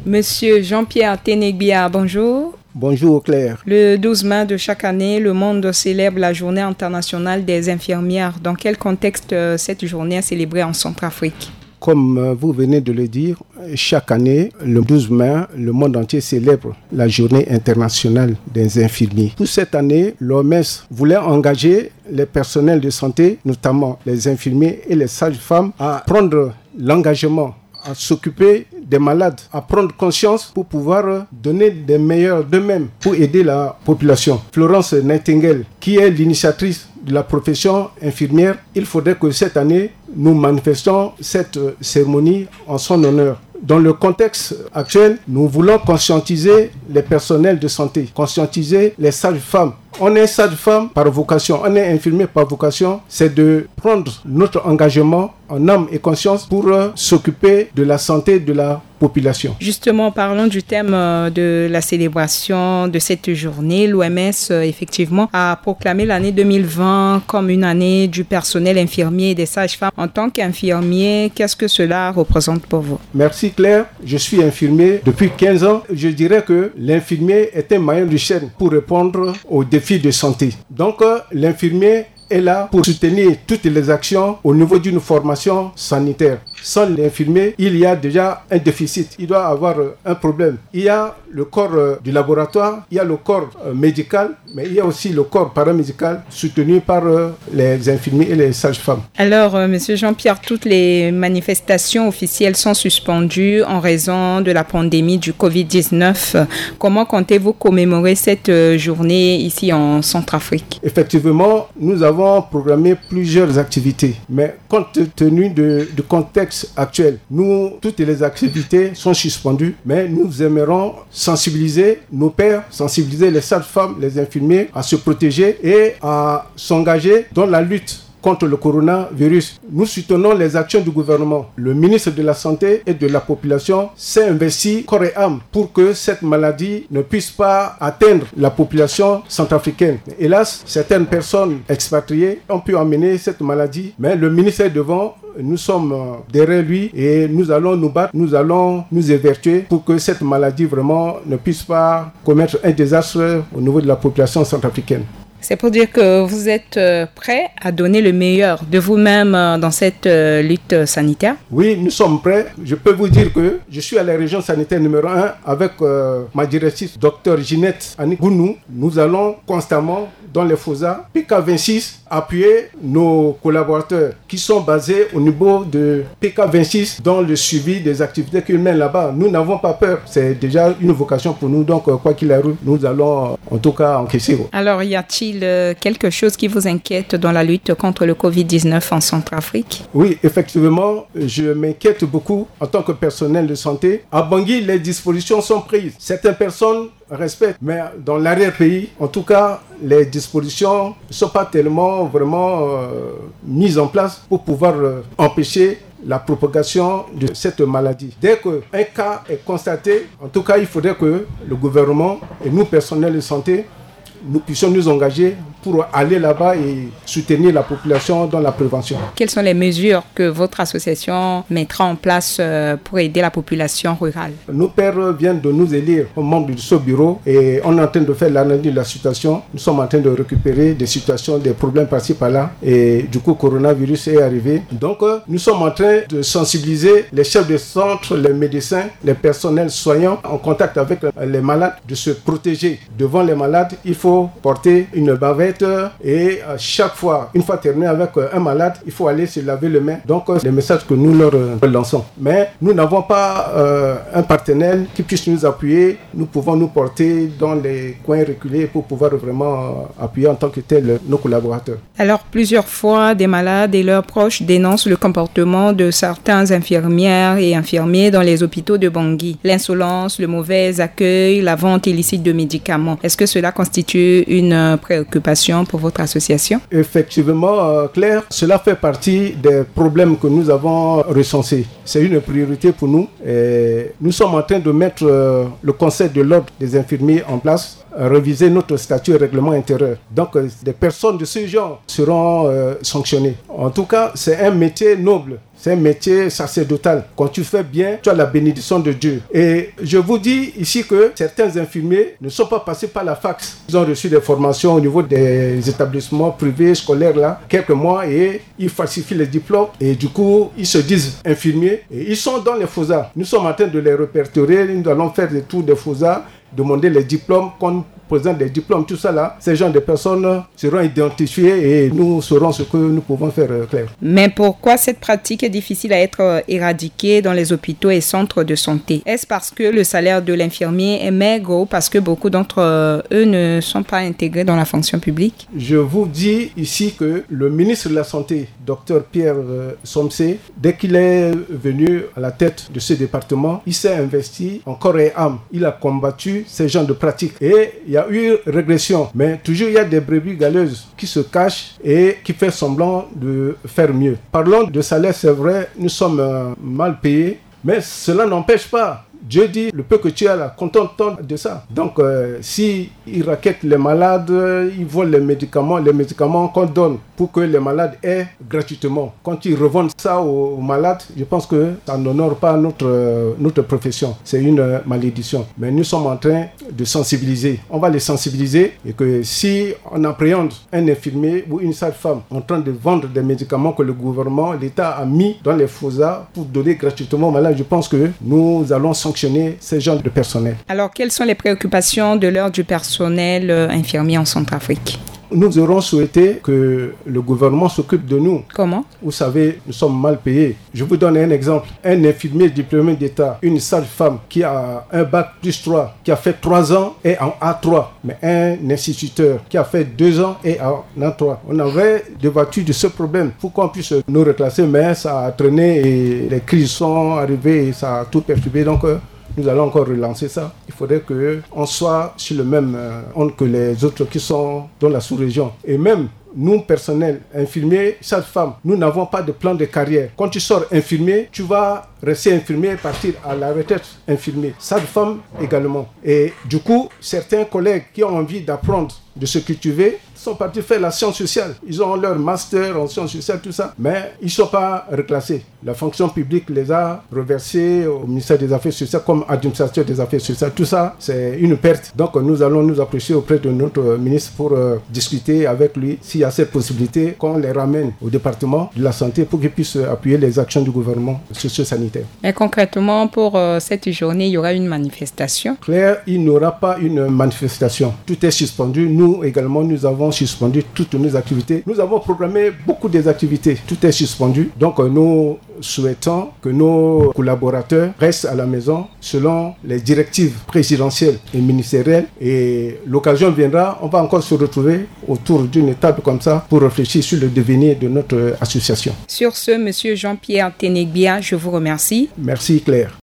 Monsieur Jean-Pierre Tenegbia, bonjour. Bonjour Claire. Le 12 mai de chaque année, le monde célèbre la Journée internationale des infirmières. Dans quel contexte cette journée est célébrée en Centrafrique ? Comme vous venez de le dire, chaque année, le 12 mai, le monde entier célèbre la Journée internationale des infirmiers. Pour cette année, l'OMS voulait engager les personnels de santé, notamment les infirmiers et les sages-femmes, à prendre l'engagement à s'occuper des malades, à prendre conscience pour pouvoir donner des meilleurs d'eux-mêmes pour aider la population. Florence Nightingale, qui est l'initiatrice de la profession infirmière, il faudrait que cette année, nous manifestions cette cérémonie en son honneur. Dans le contexte actuel, nous voulons conscientiser les personnels de santé, conscientiser les sages-femmes. On est sage-femme par vocation, on est infirmier par vocation. C'est de prendre notre engagement en âme et conscience pour s'occuper de la santé de la population. Justement, parlons du thème de la célébration de cette journée. L'OMS, effectivement, a proclamé l'année 2020 comme une année du personnel infirmier et des sages-femmes. En tant qu'infirmier, qu'est-ce que cela représente pour vous? Merci Claire. Je suis infirmier depuis 15 ans. Je dirais que l'infirmier est un maillon de chaîne pour répondre aux défis de santé. Donc, l'infirmier est là pour soutenir toutes les actions au niveau d'une formation sanitaire. Sans l'infirmier, il y a déjà un déficit. Il doit avoir un problème. Il y a le corps du laboratoire, il y a le corps médical, mais il y a aussi le corps paramédical soutenu par les infirmiers et les sages-femmes. Alors, Monsieur Jean-Pierre, toutes les manifestations officielles sont suspendues en raison de la pandémie du Covid-19. Comment comptez-vous commémorer cette journée ici en Centrafrique? Effectivement, nous avons programmé plusieurs activités, mais compte tenu du contexte actuel, toutes les activités sont suspendues, mais nous aimerons sensibiliser nos pairs, sensibiliser les sages-femmes, les infirmiers à se protéger et à s'engager dans la lutte contre le coronavirus. Nous soutenons les actions du gouvernement. Le ministre de la Santé et de la Population s'est investi corps et âme pour que cette maladie ne puisse pas atteindre la population centrafricaine. Hélas, certaines personnes expatriées ont pu emmener cette maladie, mais le ministre est devant. Nous sommes derrière lui et nous allons nous battre, nous allons nous évertuer pour que cette maladie vraiment ne puisse pas commettre un désastre au niveau de la population centrafricaine. C'est pour dire que vous êtes prêt à donner le meilleur de vous-même dans cette lutte sanitaire? Oui, nous sommes prêts. Je peux vous dire que je suis à la région sanitaire numéro 1 avec ma directrice, Dr Ginette Annick Gounou. Nous allons constamment dans les FOSA, PK26, appuyer nos collaborateurs qui sont basés au niveau de PK26 dans le suivi des activités qu'ils mènent là-bas. Nous n'avons pas peur. C'est déjà une vocation pour nous. Donc, quoi qu'il arrive, nous allons en tout cas encaisser. Alors, y a-t-il quelque chose qui vous inquiète dans la lutte contre le Covid-19 en Centrafrique? Oui, effectivement, je m'inquiète beaucoup en tant que personnel de santé. À Bangui, les dispositions sont prises. Certaines personnes respectent, mais dans l'arrière-pays, en tout cas, les dispositions ne sont pas tellement vraiment mises en place pour pouvoir empêcher la propagation de cette maladie. Dès qu'un cas est constaté, en tout cas, il faudrait que le gouvernement et nous, personnels de santé, nous puissions nous engager pour aller là-bas et soutenir la population dans la prévention. Quelles sont les mesures que votre association mettra en place pour aider la population rurale? Nos pairs viennent de nous élire comme membres de ce bureau et on est en train de faire l'analyse de la situation. Nous sommes en train de récupérer des situations, des problèmes par-ci par-là et du coup, le coronavirus est arrivé. Donc, nous sommes en train de sensibiliser les chefs de centre, les médecins, les personnels soignants en contact avec les malades, de se protéger. Devant les malades, il faut porter une bavette et chaque fois, une fois terminé avec un malade, il faut aller se laver les mains. Donc, les messages que nous leur lançons. Mais nous n'avons pas un partenaire qui puisse nous appuyer. Nous pouvons nous porter dans les coins reculés pour pouvoir vraiment appuyer en tant que tel nos collaborateurs. Alors, plusieurs fois, des malades et leurs proches dénoncent le comportement de certains infirmières et infirmiers dans les hôpitaux de Bangui. L'insolence, le mauvais accueil, la vente illicite de médicaments. Est-ce que cela constitue une préoccupation pour votre association? Effectivement, Claire, cela fait partie des problèmes que nous avons recensés. C'est une priorité pour nous. Et nous sommes en train de mettre le Conseil de l'ordre des infirmiers en place, réviser notre statut et règlement intérieur. Donc, des personnes de ce genre seront sanctionnées. En tout cas, c'est un métier noble. C'est un métier sacerdotal. Quand tu fais bien, tu as la bénédiction de Dieu. Et je vous dis ici que certains infirmiers ne sont pas passés par la fac. Ils ont reçu des formations au niveau des établissements privés, scolaires, là, quelques mois, et ils falsifient les diplômes. Et du coup, ils se disent infirmiers. Et ils sont dans les FOSA. Nous sommes en train de les répertorier. Nous allons faire des tours des FOSA, demander les diplômes qu'on présente des diplômes, tout ça là, ces gens de personnes seront identifiés et nous saurons ce que nous pouvons faire, Claire. Mais pourquoi cette pratique est difficile à être éradiquée dans les hôpitaux et centres de santé? Est-ce parce que le salaire de l'infirmier est maigre ou parce que beaucoup d'entre eux ne sont pas intégrés dans la fonction publique? Je vous dis ici que le ministre de la Santé, Dr Pierre Somsé, dès qu'il est venu à la tête de ce département, il s'est investi en corps et âme. Il a combattu ces genres de pratiques et il y a eu régression, mais toujours il y a des brebis galeuses qui se cachent et qui font semblant de faire mieux. Parlons de salaire, c'est vrai, nous sommes mal payés, mais cela n'empêche pas. Dieu dit, le peu que tu as là, contente-toi de ça. Donc, si ils raquettent les malades, ils volent les médicaments qu'on donne pour que les malades aient gratuitement. Quand ils revendent ça aux malades, je pense que ça n'honore pas notre profession. C'est une malédiction. Mais nous sommes en train de sensibiliser. On va les sensibiliser et que si on appréhende un infirmier ou une sage-femme en train de vendre des médicaments que le gouvernement, l'État a mis dans les FOSA pour donner gratuitement aux malades, je pense que nous allons sanctionner ces genres de personnel. Alors, quelles sont les préoccupations de l'ordre du personnel infirmier en Centrafrique? Nous aurons souhaité que le gouvernement s'occupe de nous. Comment? Vous savez, nous sommes mal payés. Je vous donne un exemple. Un infirmier diplômé d'État, une sage-femme qui a un bac plus 3, qui a fait 3 ans et en A3. Mais un instituteur qui a fait 2 ans et en A3. On avait débattu de ce problème pour qu'on puisse nous reclasser, mais ça a traîné et les crises sont arrivées et ça a tout perturbé. Donc, nous allons encore relancer ça. Il faudrait qu'on soit sur le même onde que les autres qui sont dans la sous-région. Et même nous, personnel, infirmiers, sages-femmes, nous n'avons pas de plan de carrière. Quand tu sors infirmier, tu vas rester infirmier et partir à la retraite infirmier. Sage-femme également. Et du coup, certains collègues qui ont envie d'apprendre, de se cultiver, sont partis faire la science sociale. Ils ont leur master en sciences sociales, tout ça, mais ils ne sont pas reclassés. La fonction publique les a reversés au ministère des Affaires sociales comme administrateur des Affaires sociales. Tout ça, c'est une perte. Donc, nous allons nous approcher auprès de notre ministre pour discuter avec lui s'il y a cette possibilité qu'on les ramène au département de la santé pour qu'ils puissent appuyer les actions du gouvernement socio-sanitaire. Et concrètement, pour cette journée, il y aura une manifestation? Claire, il n'y aura pas une manifestation. Tout est suspendu. Nous également, nous avons suspendu toutes nos activités. Nous avons programmé beaucoup des activités. Tout est suspendu. Donc, nous souhaitons que nos collaborateurs restent à la maison selon les directives présidentielles et ministérielles. Et l'occasion viendra, on va encore se retrouver autour d'une table comme ça pour réfléchir sur le devenir de notre association. Sur ce, Monsieur Jean-Pierre Tenegbia, je vous remercie. Merci Claire.